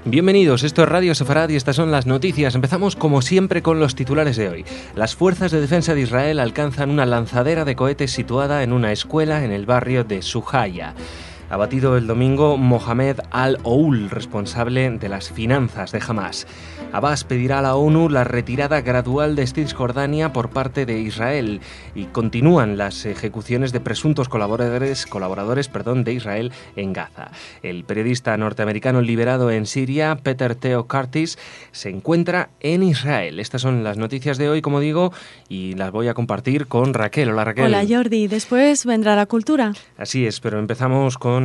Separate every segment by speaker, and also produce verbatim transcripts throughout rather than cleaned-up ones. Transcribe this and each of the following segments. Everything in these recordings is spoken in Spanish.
Speaker 1: Bienvenidos, esto es Radio Sefarad y estas son las noticias. Empezamos como siempre con los titulares de hoy. Las fuerzas de defensa de Israel alcanzan una lanzadera de cohetes situada en una escuela en el barrio de Suhaya. Abatido el domingo Mohamed al-Oul, responsable de las finanzas de Hamas. Abbas pedirá a la ONU la retirada gradual de Cisjordania por parte de Israel y continúan las ejecuciones de presuntos colaboradores, colaboradores perdón, de Israel en Gaza. El periodista norteamericano liberado en Siria, Peter Theo Curtis, se encuentra en Israel. Estas son las noticias de hoy, como digo, y las voy a compartir con Raquel. Hola, Raquel.
Speaker 2: Hola, Jordi. Después vendrá la cultura.
Speaker 1: Así es, pero empezamos con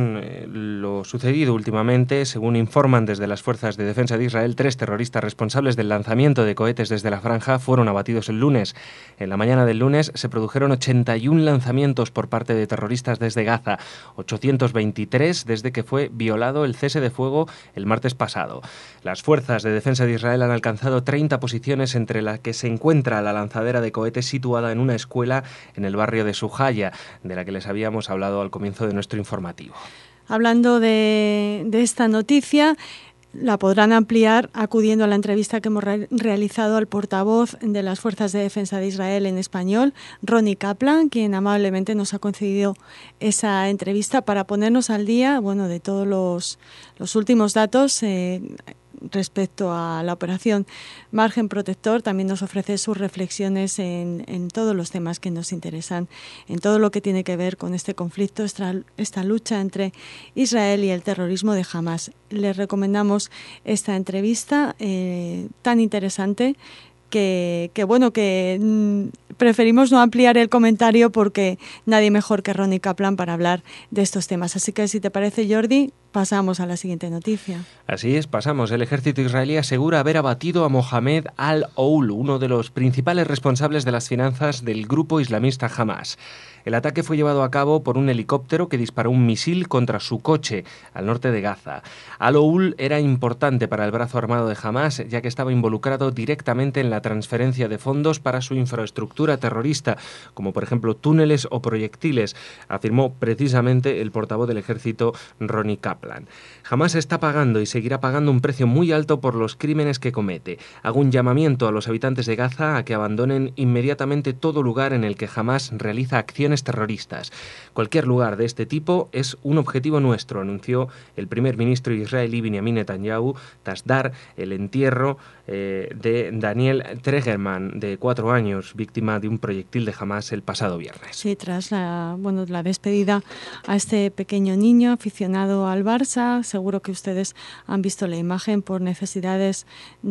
Speaker 1: lo sucedido últimamente. Según informan desde las fuerzas de defensa de Israel, tres terroristas responsables del lanzamiento de cohetes desde la franja fueron abatidos el lunes. En la mañana del lunes se produjeron ochenta y un lanzamientos por parte de terroristas desde Gaza, ochocientos veintitrés desde que fue violado el cese de fuego el martes pasado. Las fuerzas de defensa de Israel han alcanzado treinta posiciones, entre las que se encuentra la lanzadera de cohetes situada en una escuela en el barrio de Suhaya, de la que les habíamos hablado al comienzo de nuestro informativo.
Speaker 2: Hablando de, de esta noticia, la podrán ampliar acudiendo a la entrevista que hemos re- realizado al portavoz de las Fuerzas de Defensa de Israel en español, Ronnie Kaplan, quien amablemente nos ha concedido esa entrevista para ponernos al día, bueno, de todos los, los últimos datos eh, respecto a la operación Margen Protector. También nos ofrece sus reflexiones en, en todos los temas que nos interesan, en todo lo que tiene que ver con este conflicto, esta, esta lucha entre Israel y el terrorismo de Hamas. Les recomendamos esta entrevista eh, tan interesante que, que bueno, que mmm, preferimos no ampliar el comentario porque nadie mejor que Ronnie Kaplan para hablar de estos temas. Así que si te parece, Jordi, pasamos a la siguiente noticia.
Speaker 1: Así es, pasamos. El ejército israelí asegura haber abatido a Mohamed al-Oul, uno de los principales responsables de las finanzas del grupo islamista Hamas. El ataque fue llevado a cabo por un helicóptero que disparó un misil contra su coche al norte de Gaza. Al-Oul era importante para el brazo armado de Hamas, ya que estaba involucrado directamente en la transferencia de fondos para su infraestructura terrorista, como por ejemplo túneles o proyectiles, afirmó precisamente el portavoz del ejército, Ronnie Kaplan. Hamas está pagando y seguirá pagando un precio muy alto por los crímenes que comete. Hago un llamamiento a los habitantes de Gaza a que abandonen inmediatamente todo lugar en el que Hamas realiza acciones terroristas. Cualquier lugar de este tipo es un objetivo nuestro, anunció el primer ministro israelí Benjamin Netanyahu tras dar el entierro eh, de Daniel Tregerman, de cuatro años, víctima de un proyectil de Hamas el pasado viernes.
Speaker 2: Sí, tras la, bueno, la despedida a este pequeño niño aficionado al Barça. Seguro que ustedes han visto la imagen. Por necesidades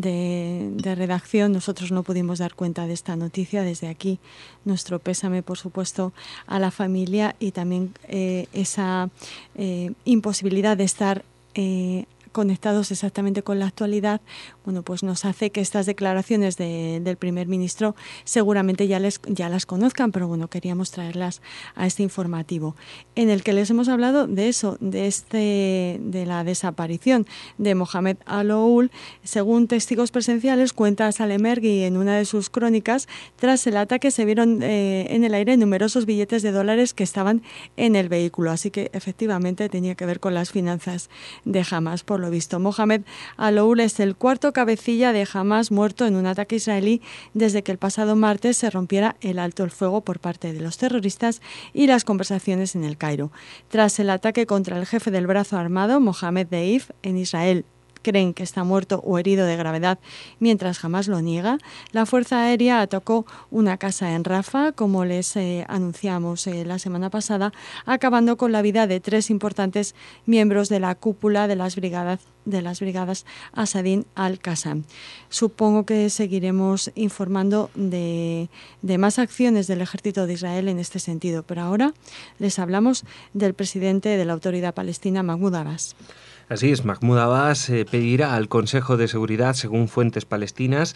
Speaker 2: de, de redacción nosotros no pudimos dar cuenta de esta noticia. Desde aquí nuestro pésame, por supuesto, a la familia y también eh, esa eh, imposibilidad de estar eh, conectados exactamente con la actualidad, bueno, pues nos hace que estas declaraciones de, del primer ministro seguramente ya, les, ya las conozcan, pero bueno, queríamos traerlas a este informativo, en el que les hemos hablado de eso, de este de la desaparición de Mohamed al-Oul. Según testigos presenciales, cuenta Salemergui en una de sus crónicas, tras el ataque se vieron eh, en el aire numerosos billetes de dólares que estaban en el vehículo, así que efectivamente tenía que ver con las finanzas de Hamas. Por lo visto, Mohamed al-Oul es el cuarto cabecilla de Hamas muerto en un ataque israelí desde que el pasado martes se rompiera el alto el fuego por parte de los terroristas y las conversaciones en el Cairo. Tras el ataque contra el jefe del brazo armado, Mohamed Deif, en Israel creen que está muerto o herido de gravedad, mientras Hamas lo niega, la Fuerza Aérea atacó una casa en Rafah, como les eh, anunciamos eh, la semana pasada, acabando con la vida de tres importantes miembros de la cúpula de las brigadas de las brigadas Asadin al-Qassam. Supongo que seguiremos informando de, de más acciones del ejército de Israel en este sentido, pero ahora les hablamos del presidente de la Autoridad Palestina, Mahmoud Abbas.
Speaker 1: Así es, Mahmoud Abbas eh, pedirá al Consejo de Seguridad, según fuentes palestinas,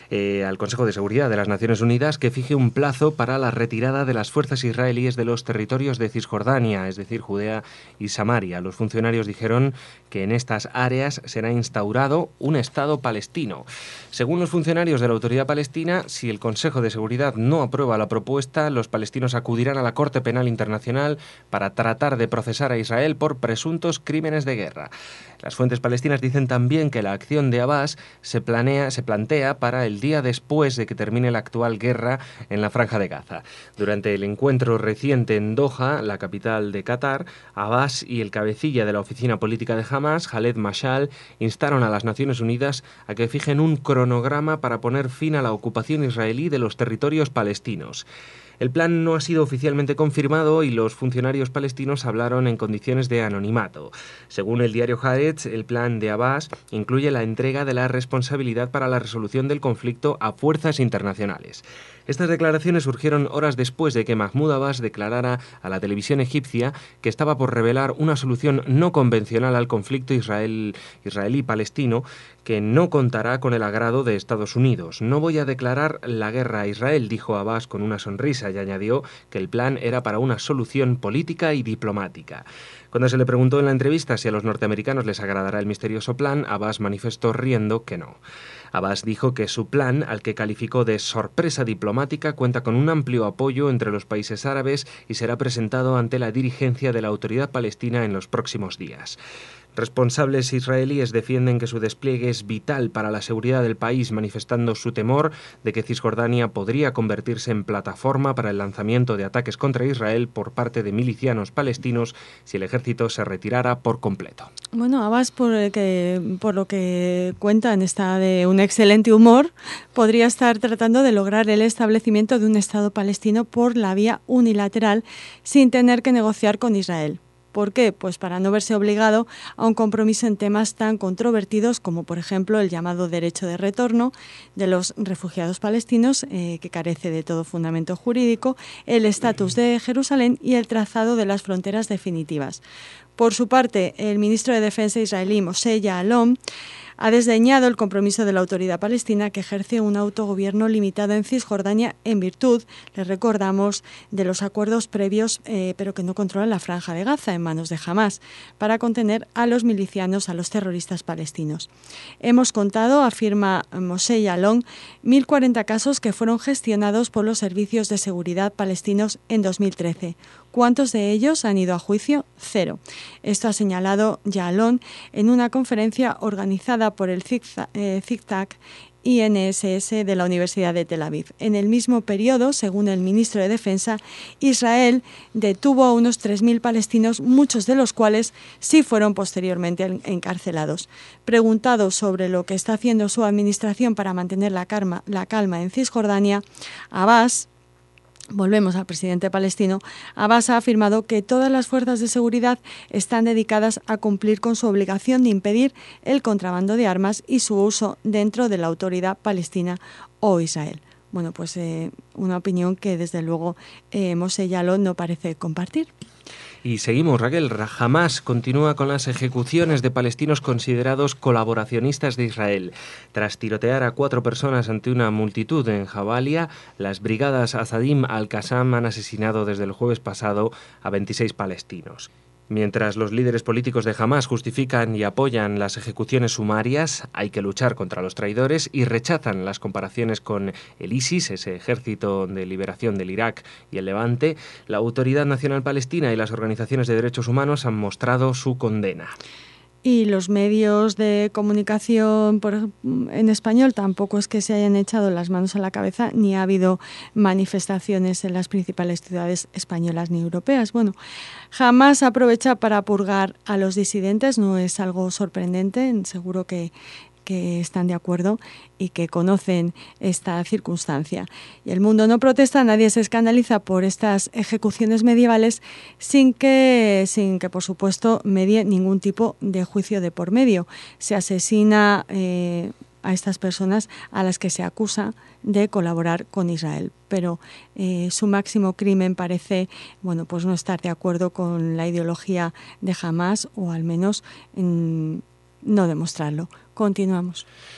Speaker 1: eh, al Consejo de Seguridad de las Naciones Unidas que fije un plazo para la retirada de las fuerzas israelíes de los territorios de Cisjordania, es decir, Judea y Samaria. Los funcionarios dijeron que en estas áreas será instaurado un Estado palestino. Según los funcionarios de la Autoridad Palestina, si el Consejo de Seguridad no aprueba la propuesta, los palestinos acudirán a la Corte Penal Internacional para tratar de procesar a Israel por presuntos crímenes de guerra. Las fuentes palestinas dicen también que la acción de Abbas se planea, se plantea para el día después de que termine la actual guerra en la Franja de Gaza. Durante el encuentro reciente en Doha, la capital de Qatar, Abbas y el cabecilla de la oficina política de Hamas, Khaled Mashal, instaron a las Naciones Unidas a que fijen un cronograma para poner fin a la ocupación israelí de los territorios palestinos. El plan no ha sido oficialmente confirmado y los funcionarios palestinos hablaron en condiciones de anonimato. Según el diario Haaretz, el plan de Abbas incluye la entrega de la responsabilidad para la resolución del conflicto a fuerzas internacionales. Estas declaraciones surgieron horas después de que Mahmoud Abbas declarara a la televisión egipcia que estaba por revelar una solución no convencional al conflicto israel, israelí-palestino que no contará con el agrado de Estados Unidos. No voy a declarar la guerra a Israel, dijo Abbas con una sonrisa, y añadió que el plan era para una solución política y diplomática. Cuando se le preguntó en la entrevista si a los norteamericanos les agradará el misterioso plan, Abbas manifestó riendo que no. Abbas dijo que su plan, al que calificó de sorpresa diplomática, cuenta con un amplio apoyo entre los países árabes y será presentado ante la dirigencia de la Autoridad Palestina en los próximos días. Responsables israelíes defienden que su despliegue es vital para la seguridad del país, manifestando su temor de que Cisjordania podría convertirse en plataforma para el lanzamiento de ataques contra Israel por parte de milicianos palestinos si el ejército se retirara por completo.
Speaker 2: Bueno, Abbas, por, el que, por lo que cuentan, está de un excelente humor. Podría estar tratando de lograr el establecimiento de un Estado palestino por la vía unilateral, sin tener que negociar con Israel. ¿Por qué? Pues para no verse obligado a un compromiso en temas tan controvertidos como, por ejemplo, el llamado derecho de retorno de los refugiados palestinos, eh, que carece de todo fundamento jurídico, el estatus de Jerusalén y el trazado de las fronteras definitivas. Por su parte, el ministro de Defensa israelí, Moshe Ya'alon, ha desdeñado el compromiso de la autoridad palestina que ejerce un autogobierno limitado en Cisjordania en virtud, les recordamos, de los acuerdos previos, eh, pero que no controlan la Franja de Gaza en manos de Hamas, para contener a los milicianos, a los terroristas palestinos. Hemos contado, afirma Moshe Ya'alon, mil cuarenta casos que fueron gestionados por los servicios de seguridad palestinos en dos mil trece. ¿Cuántos de ellos han ido a juicio? Cero. Esto ha señalado Ya'alon en una conferencia organizada por el think tank I N S S de la Universidad de Tel Aviv. En el mismo periodo, según el ministro de Defensa, Israel detuvo a unos tres mil palestinos, muchos de los cuales sí fueron posteriormente encarcelados. Preguntado sobre lo que está haciendo su administración para mantener la calma, la calma en Cisjordania, Abbas, volvemos al presidente palestino, Abbas ha afirmado que todas las fuerzas de seguridad están dedicadas a cumplir con su obligación de impedir el contrabando de armas y su uso dentro de la autoridad palestina o Israel. Bueno, pues eh, una opinión que desde luego eh, Moshe Ya'alon no parece compartir.
Speaker 1: Y seguimos, Raquel. Hamas continúa con las ejecuciones de palestinos considerados colaboracionistas de Israel. Tras tirotear a cuatro personas ante una multitud en Jabalia, las brigadas Azadim al-Qassam han asesinado desde el jueves pasado a veintiséis palestinos. Mientras los líderes políticos de Hamas justifican y apoyan las ejecuciones sumarias, hay que luchar contra los traidores y rechazan las comparaciones con el ISIS, ese ejército de liberación del Irak y el Levante, la Autoridad Nacional Palestina y las organizaciones de derechos humanos han mostrado su condena.
Speaker 2: Y los medios de comunicación por, en español tampoco es que se hayan echado las manos a la cabeza, ni ha habido manifestaciones en las principales ciudades españolas ni europeas. Bueno, Hamas aprovecha para purgar a los disidentes, no es algo sorprendente, seguro que que están de acuerdo y que conocen esta circunstancia. Y el mundo no protesta, nadie se escandaliza por estas ejecuciones medievales sin que, sin que por supuesto, medie ningún tipo de juicio de por medio. Se asesina eh, a estas personas a las que se acusa de colaborar con Israel. Pero eh, su máximo crimen parece, bueno, pues no estar de acuerdo con la ideología de Hamas, o al menos en, no demostrarlo. Continuamos.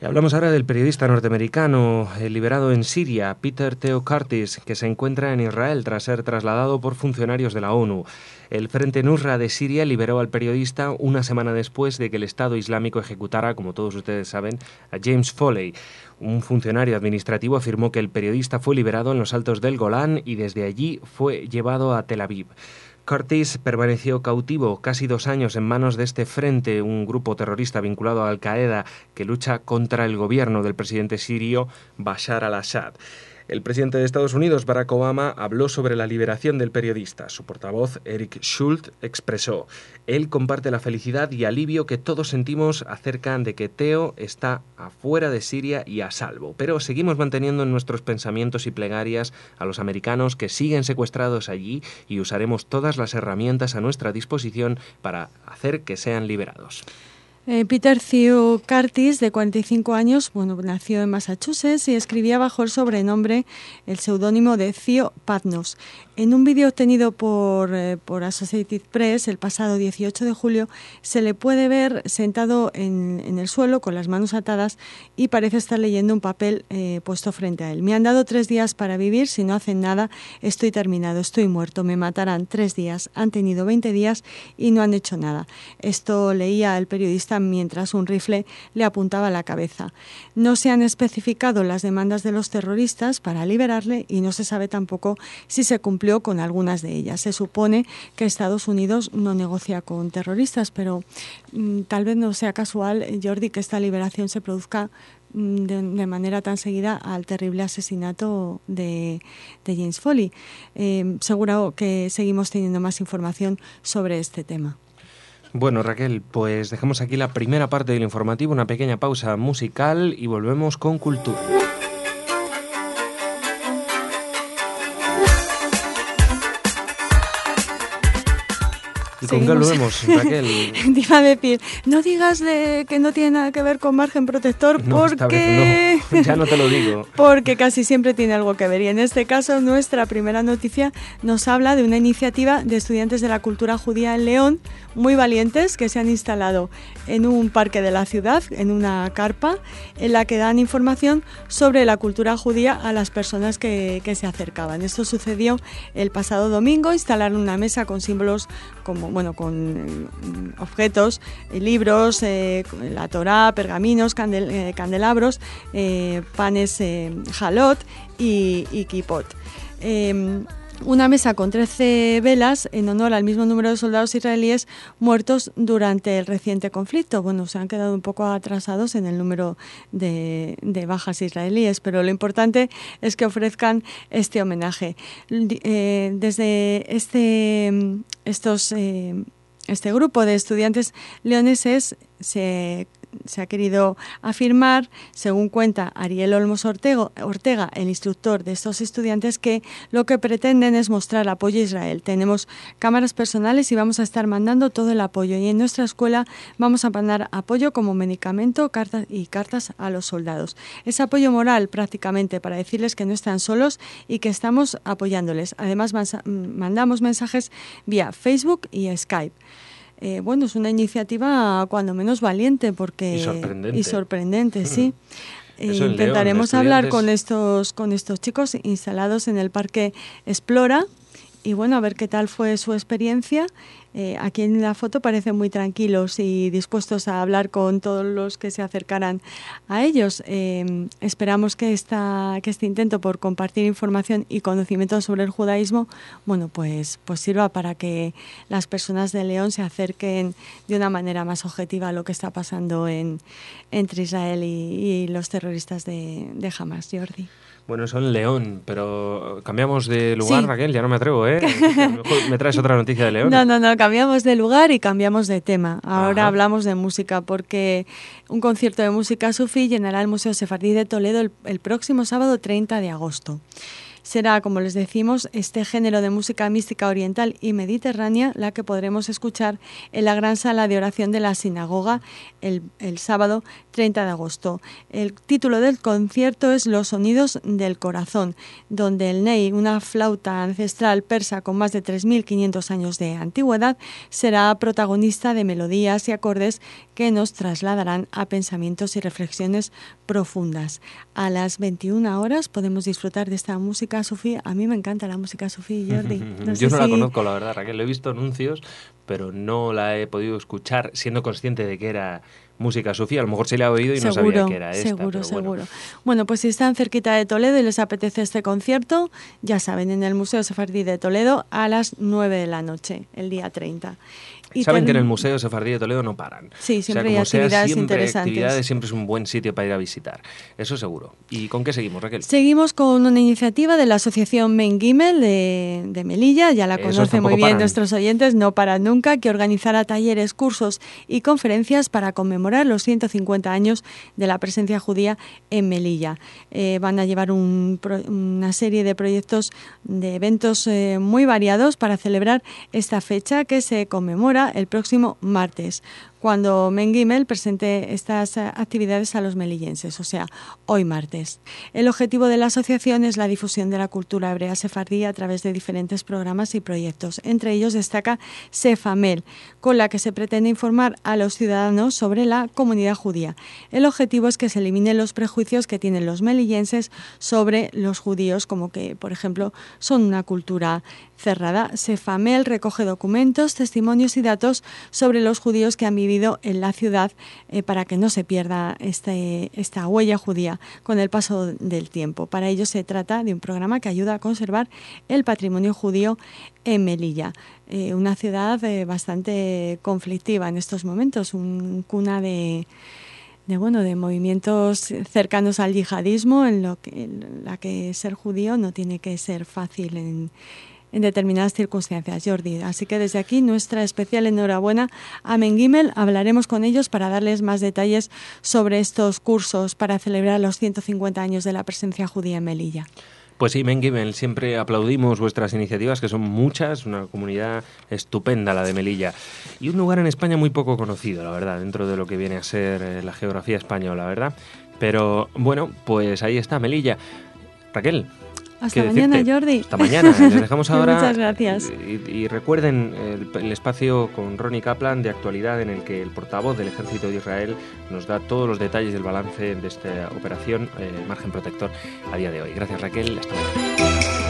Speaker 1: Y hablamos ahora del periodista norteamericano eh, liberado en Siria, Peter Theo Curtis, que se encuentra en Israel tras ser trasladado por funcionarios de la ONU. El Frente Nusra de Siria liberó al periodista una semana después de que el Estado Islámico ejecutara, como todos ustedes saben, a James Foley. Un funcionario administrativo afirmó que el periodista fue liberado en los altos del Golán y desde allí fue llevado a Tel Aviv. Curtis permaneció cautivo casi dos años en manos de este Frente, un grupo terrorista vinculado a Al-Qaeda que lucha contra el gobierno del presidente sirio Bashar al-Assad. El presidente de Estados Unidos, Barack Obama, habló sobre la liberación del periodista. Su portavoz, Eric Schultz, expresó: él comparte la felicidad y alivio que todos sentimos acerca de que Theo está afuera de Siria y a salvo. Pero seguimos manteniendo en nuestros pensamientos y plegarias a los americanos que siguen secuestrados allí y usaremos todas las herramientas a nuestra disposición para hacer que sean liberados.
Speaker 2: Eh, Peter Theo Curtis, de cuarenta y cinco años, bueno, nació en Massachusetts y escribía bajo el sobrenombre, el seudónimo de Theo Patnos. En un vídeo obtenido por, eh, por Associated Press el pasado dieciocho de julio, se le puede ver sentado en, en el suelo con las manos atadas y parece estar leyendo un papel eh, puesto frente a él. Me han dado tres días para vivir, si no hacen nada estoy terminado, estoy muerto, me matarán tres días, han tenido veinte días y no han hecho nada. Esto leía el periodista mientras un rifle le apuntaba a la cabeza. No se han especificado las demandas de los terroristas para liberarle y no se sabe tampoco si se cumplió con algunas de ellas. Se supone que Estados Unidos no negocia con terroristas, pero mmm, tal vez no sea casual, Jordi, que esta liberación se produzca mmm, de, de manera tan seguida al terrible asesinato de, de James Foley. Eh, seguro que seguimos teniendo más información sobre este tema.
Speaker 1: Bueno, Raquel, pues dejamos aquí la primera parte del informativo, una pequeña pausa musical y volvemos con Cultura. ¿Y con qué volvemos, Raquel?
Speaker 2: Te iba a decir, no digas de que no tiene nada que ver con margen protector,
Speaker 1: no,
Speaker 2: porque...
Speaker 1: Esta vez no, ya no te lo digo.
Speaker 2: Porque casi siempre tiene algo que ver. Y en este caso, nuestra primera noticia nos habla de una iniciativa de estudiantes de la cultura judía en León, muy valientes, que se han instalado en un parque de la ciudad, en una carpa, en la que dan información sobre la cultura judía a las personas que, que se acercaban. Esto sucedió el pasado domingo, instalaron una mesa con símbolos como, bueno, con eh, objetos, eh, libros, eh, la Torá, pergaminos, candel, eh, candelabros, eh, panes eh, jalot y, y kipot. Eh, Una mesa con trece velas en honor al mismo número de soldados israelíes muertos durante el reciente conflicto. Bueno, se han quedado un poco atrasados en el número de, de bajas israelíes, pero lo importante es que ofrezcan este homenaje. Eh, desde este, estos, eh, este grupo de estudiantes leoneses se se ha querido afirmar, según cuenta Ariel Olmos Ortega, Ortega, el instructor de estos estudiantes, que lo que pretenden es mostrar apoyo a Israel. Tenemos cámaras personales y vamos a estar mandando todo el apoyo. Y en nuestra escuela vamos a mandar apoyo como medicamento cartas y cartas a los soldados. Es apoyo moral prácticamente para decirles que no están solos y que estamos apoyándoles. Además, mandamos mensajes vía Facebook y Skype. Eh, bueno, es una iniciativa cuando menos valiente porque
Speaker 1: y sorprendente,
Speaker 2: y sorprendente sí. Eh,
Speaker 1: León,
Speaker 2: intentaremos hablar con estos con estos chicos instalados en el Parque Explora y bueno, a ver qué tal fue su experiencia. Eh, aquí en la foto parecen muy tranquilos y dispuestos a hablar con todos los que se acercaran a ellos. Eh, esperamos que, esta, que este intento por compartir información y conocimiento sobre el judaísmo, bueno, pues, pues sirva para que las personas de León se acerquen de una manera más objetiva a lo que está pasando en, entre Israel y, y los terroristas de, de Hamas. Jordi.
Speaker 1: Bueno, eso en León, pero cambiamos de lugar,
Speaker 2: sí.
Speaker 1: Raquel, ya no me atrevo, ¿eh? A lo mejor me traes otra noticia de León.
Speaker 2: No, no, no, cambiamos de lugar y cambiamos de tema. Ahora
Speaker 1: Ajá.
Speaker 2: hablamos de música, porque un concierto de música sufí llenará el Museo Sefardí de Toledo el, el próximo sábado treinta de agosto. Será, como les decimos, este género de música mística oriental y mediterránea la que podremos escuchar en la gran sala de oración de la sinagoga el, el sábado treinta de agosto. El título del concierto es Los sonidos del corazón, donde el ney, una flauta ancestral persa con más de tres mil quinientos años de antigüedad, será protagonista de melodías y acordes que nos trasladarán a pensamientos y reflexiones profundas. A las veintiuna horas podemos disfrutar de esta música sufí. A mí me encanta la música sufí, Jordi.
Speaker 1: No Yo no si... la conozco, la verdad, Raquel. Lo he visto anuncios, pero no la he podido escuchar siendo consciente de que era música sufí. A lo mejor se la he oído y
Speaker 2: seguro,
Speaker 1: no sabía que era esta.
Speaker 2: Seguro,
Speaker 1: pero
Speaker 2: seguro.
Speaker 1: Bueno.
Speaker 2: bueno, pues si están cerquita de Toledo y les apetece este concierto, ya saben, en el Museo Sefardí de Toledo a las nueve de la noche, el día treinta.
Speaker 1: Y Saben que en el Museo Sefardí de Toledo no paran.
Speaker 2: Sí, siempre
Speaker 1: o sea,
Speaker 2: hay actividades
Speaker 1: siempre
Speaker 2: interesantes.
Speaker 1: Actividades, siempre es un buen sitio para ir a visitar. Eso seguro. ¿Y con qué seguimos, Raquel?
Speaker 2: Seguimos con una iniciativa de la Asociación Men Gimel de, de Melilla, ya la conocen muy bien paran. nuestros oyentes, no paran nunca, que organizará talleres, cursos y conferencias para conmemorar los ciento cincuenta años de la presencia judía en Melilla. Eh, van a llevar un, una serie de proyectos, de eventos eh, muy variados para celebrar esta fecha que se conmemora el próximo martes, cuando Men Gimel presente estas actividades a los melillenses, o sea, hoy martes. El objetivo de la asociación es la difusión de la cultura hebrea sefardí a través de diferentes programas y proyectos. Entre ellos destaca Sefamel, con la que se pretende informar a los ciudadanos sobre la comunidad judía. El objetivo es que se eliminen los prejuicios que tienen los melillenses sobre los judíos, como que, por ejemplo, son una cultura cerrada. Sefamel recoge documentos, testimonios y datos sobre los judíos que han vivido en la ciudad eh, para que no se pierda este, esta huella judía con el paso del tiempo. Para ello se trata de un programa que ayuda a conservar el patrimonio judío en Melilla, eh, una ciudad eh, bastante conflictiva en estos momentos, un cuna de de bueno de movimientos cercanos al yihadismo, en lo que en la que ser judío no tiene que ser fácil en en determinadas circunstancias, Jordi. Así que desde aquí nuestra especial enhorabuena a Men Gimel. Hablaremos con ellos para darles más detalles sobre estos cursos para celebrar los ciento cincuenta años de la presencia judía en Melilla.
Speaker 1: Pues sí, Men Gimel, siempre aplaudimos vuestras iniciativas, que son muchas, una comunidad estupenda la de Melilla. Y un lugar en España muy poco conocido, la verdad, dentro de lo que viene a ser la geografía española, ¿verdad? Pero bueno, pues ahí está Melilla. Raquel.
Speaker 2: Hasta mañana, decirte? Jordi.
Speaker 1: Hasta mañana. Les dejamos ahora.
Speaker 2: Muchas gracias.
Speaker 1: Y, y recuerden el, el espacio con Ronnie Kaplan de actualidad, en el que el portavoz del Ejército de Israel nos da todos los detalles del balance de esta operación eh, Margen Protector a día de hoy. Gracias, Raquel. Hasta mañana.